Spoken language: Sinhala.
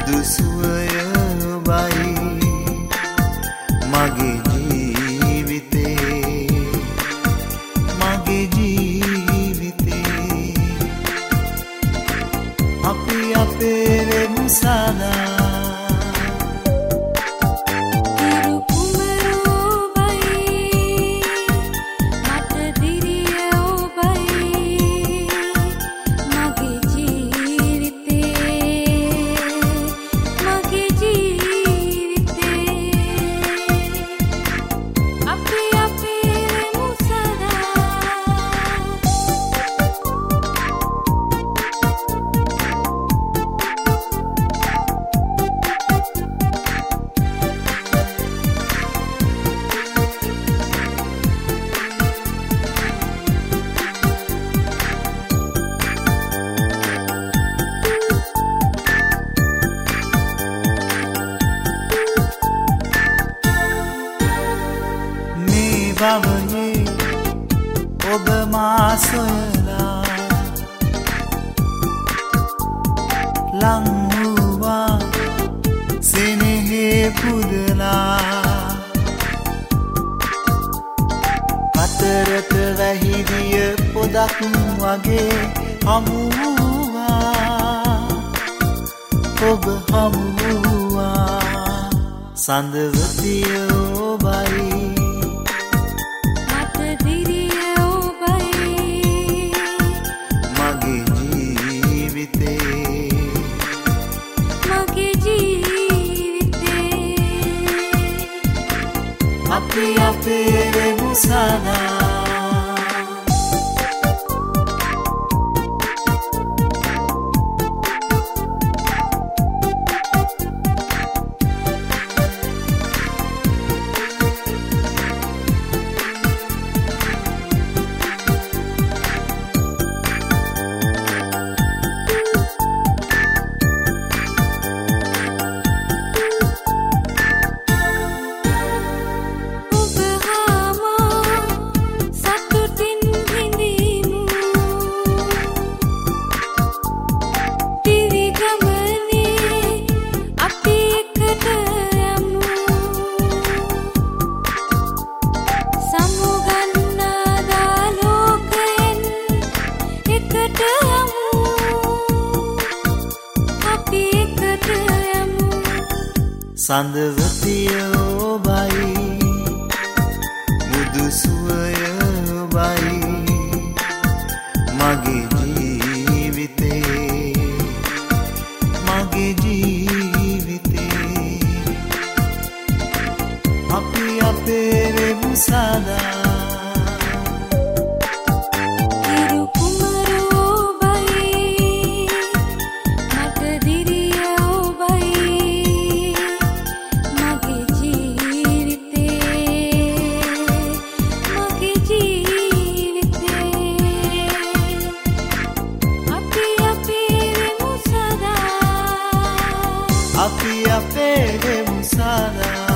මුදු සුවය ඔබයි මගේ ජීවිතේ මගේ ජීවිතේ අපි අපේ වෙමු සදා බවයේ ඔබ මා සොයලා ලං වූවා සෙනෙහේ පුදලා අතරට වැහිදිය පොදක් වගේ හමු වූවා ඔබ හමු වූවා සඳවතිය ඔබයි අපි අපේ වෙමු සදා සඳවතිය ඔබයි මුදු සුවය ඔබයි මගේ ජීවිතේ මගේ ජීවිතේ අපි අපේ වෙමු සදා අපි අපේ වෙමු සදා